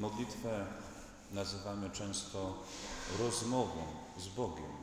Modlitwę nazywamy często rozmową z Bogiem.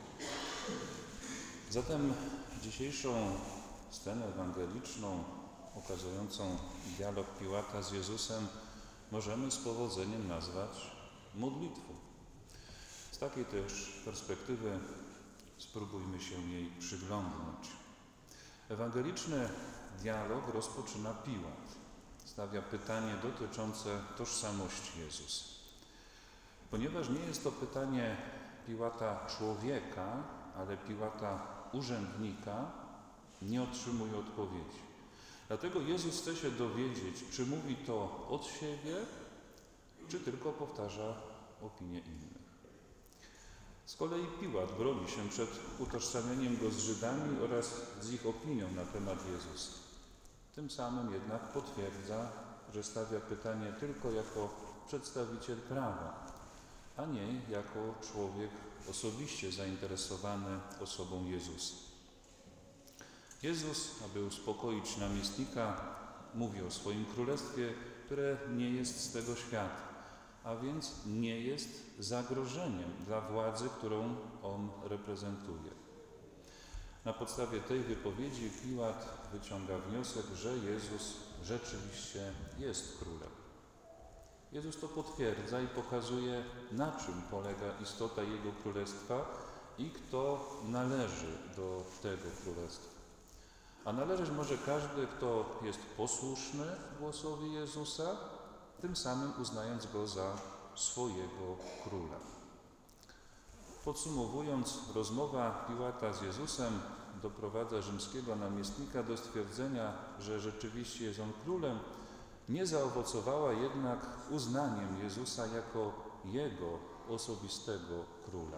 Zatem dzisiejszą scenę ewangeliczną ukazującą dialog Piłata z Jezusem możemy z powodzeniem nazwać modlitwą. Z takiej też perspektywy spróbujmy się jej przyglądnąć. Ewangeliczny dialog rozpoczyna Piłat. Stawia pytanie dotyczące tożsamości Jezusa. Ponieważ nie jest to pytanie Piłata człowieka, ale Piłata urzędnika, nie otrzymuje odpowiedzi. Dlatego Jezus chce się dowiedzieć, czy mówi to od siebie, czy tylko powtarza opinię innych. Z kolei Piłat broni się przed utożsamieniem go z Żydami oraz z ich opinią na temat Jezusa. Tym samym jednak potwierdza, że stawia pytanie tylko jako przedstawiciel prawa, a nie jako człowiek osobiście zainteresowany osobą Jezusa. Jezus, aby uspokoić namiestnika, mówi o swoim królestwie, które nie jest z tego świata, a więc nie jest zagrożeniem dla władzy, którą on reprezentuje. Na podstawie tej wypowiedzi Piłat wyciąga wniosek, że Jezus rzeczywiście jest królem. Jezus to potwierdza i pokazuje, na czym polega istota Jego królestwa i kto należy do tego królestwa. A należeć może każdy, kto jest posłuszny głosowi Jezusa, tym samym uznając Go za swojego króla. Podsumowując, rozmowa Piłata z Jezusem doprowadza rzymskiego namiestnika do stwierdzenia, że rzeczywiście jest on królem, nie zaowocowała jednak uznaniem Jezusa jako jego osobistego króla.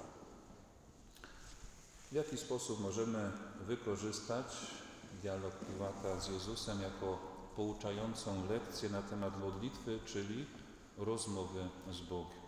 W jaki sposób możemy wykorzystać dialog Piłata z Jezusem jako pouczającą lekcję na temat modlitwy, czyli rozmowy z Bogiem?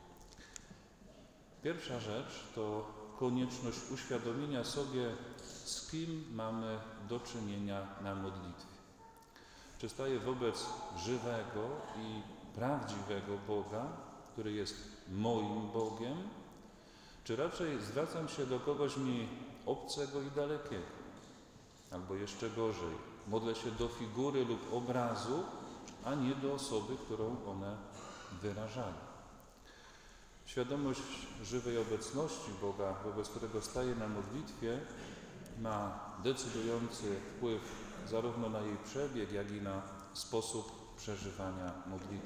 Pierwsza rzecz to konieczność uświadomienia sobie, z kim mamy do czynienia na modlitwie. Czy staję wobec żywego i prawdziwego Boga, który jest moim Bogiem, czy raczej zwracam się do kogoś mi obcego i dalekiego? Albo jeszcze gorzej, modlę się do figury lub obrazu, a nie do osoby, którą one wyrażają. Świadomość żywej obecności Boga, wobec którego staję na modlitwie, ma decydujący wpływ zarówno na jej przebieg, jak i na sposób przeżywania modlitwy.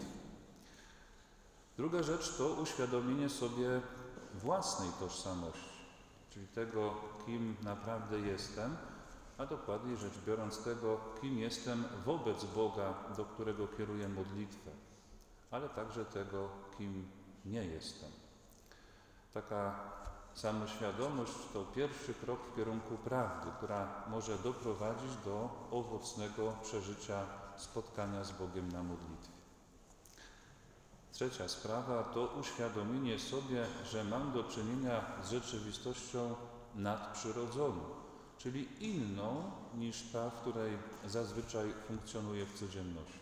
Druga rzecz to uświadomienie sobie własnej tożsamości, czyli tego, kim naprawdę jestem, a dokładniej rzecz biorąc tego, kim jestem wobec Boga, do którego kieruję modlitwę, ale także tego, kim nie jestem. Taka samoświadomość to pierwszy krok w kierunku prawdy, która może doprowadzić do owocnego przeżycia spotkania z Bogiem na modlitwie. Trzecia sprawa to uświadomienie sobie, że mam do czynienia z rzeczywistością nadprzyrodzoną, czyli inną niż ta, w której zazwyczaj funkcjonuję w codzienności.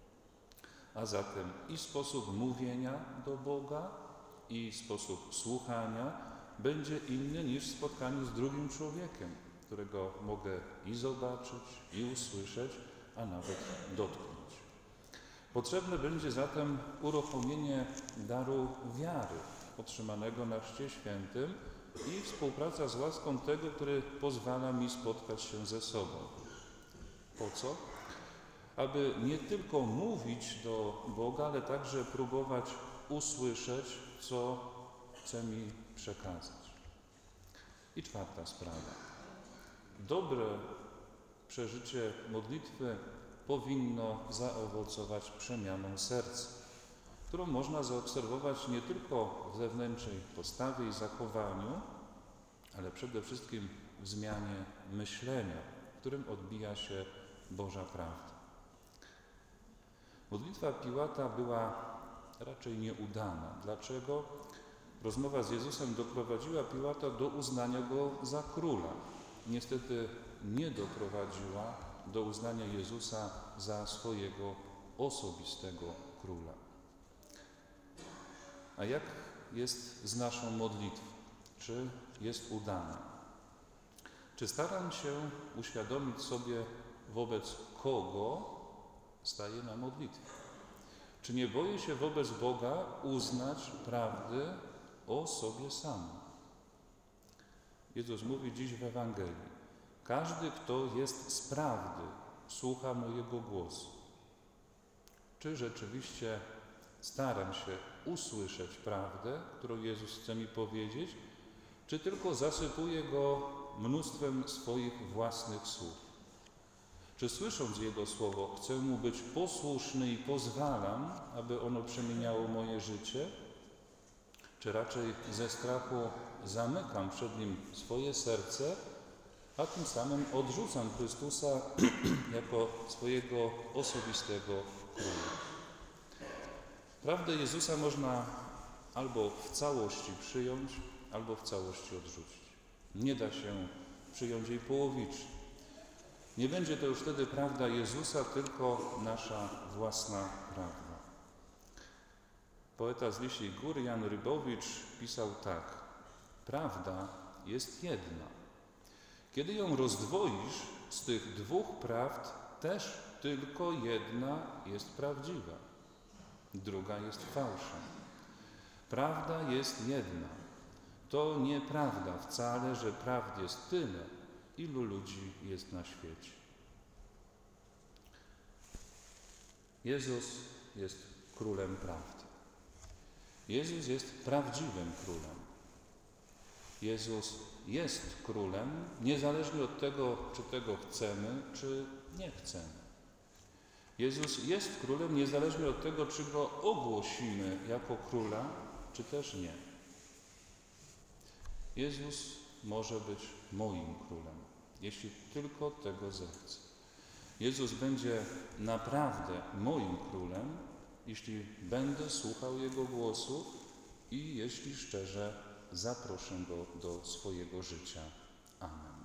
A zatem i sposób mówienia do Boga, i sposób słuchania będzie inny niż w spotkaniu z drugim człowiekiem, którego mogę i zobaczyć, i usłyszeć, a nawet dotknąć. Potrzebne będzie zatem uruchomienie daru wiary otrzymanego na Chrzcie Świętym i współpraca z łaską tego, który pozwala mi spotkać się ze sobą. Po co? Aby nie tylko mówić do Boga, ale także próbować usłyszeć, co chce mi przekazać. I czwarta sprawa. Dobre przeżycie modlitwy powinno zaowocować przemianą serca, którą można zaobserwować nie tylko w zewnętrznej postawie i zachowaniu, ale przede wszystkim w zmianie myślenia, w którym odbija się Boża prawda. Modlitwa Piłata była raczej nieudana. Dlaczego? Rozmowa z Jezusem doprowadziła Piłata do uznania go za króla. Niestety nie doprowadziła do uznania Jezusa za swojego osobistego króla. A jak jest z naszą modlitwą? Czy jest udana? Czy staram się uświadomić sobie, wobec kogo staję na modlitwie? Czy nie boję się wobec Boga uznać prawdy o sobie samym? Jezus mówi dziś w Ewangelii: każdy, kto jest z prawdy, słucha mojego głosu. Czy rzeczywiście staram się usłyszeć prawdę, którą Jezus chce mi powiedzieć, czy tylko zasypuję go mnóstwem swoich własnych słów? Czy słysząc Jego słowo chcę Mu być posłuszny i pozwalam, aby ono przemieniało moje życie? Czy raczej ze strachu zamykam przed Nim swoje serce, a tym samym odrzucam Chrystusa jako swojego osobistego króla? Prawdę Jezusa można albo w całości przyjąć, albo w całości odrzucić. Nie da się przyjąć jej połowicznie. Nie będzie to już wtedy prawda Jezusa, tylko nasza własna prawda. Poeta z Lisiej Góry Jan Rybowicz pisał tak: prawda jest jedna. Kiedy ją rozdwoisz, z tych dwóch prawd też tylko jedna jest prawdziwa, druga jest fałszem. Prawda jest jedna. To nieprawda wcale, że prawd jest tyle, ilu ludzi jest na świecie. Jezus jest królem prawdy. Jezus jest prawdziwym królem. Jezus jest królem niezależnie od tego, czy tego chcemy, czy nie chcemy. Jezus jest królem niezależnie od tego, czy go ogłosimy jako króla, czy też nie. Jezus może być moim królem, jeśli tylko tego zechce. Jezus będzie naprawdę moim królem, jeśli będę słuchał Jego głosu i jeśli szczerze zaproszę Go do swojego życia. Amen.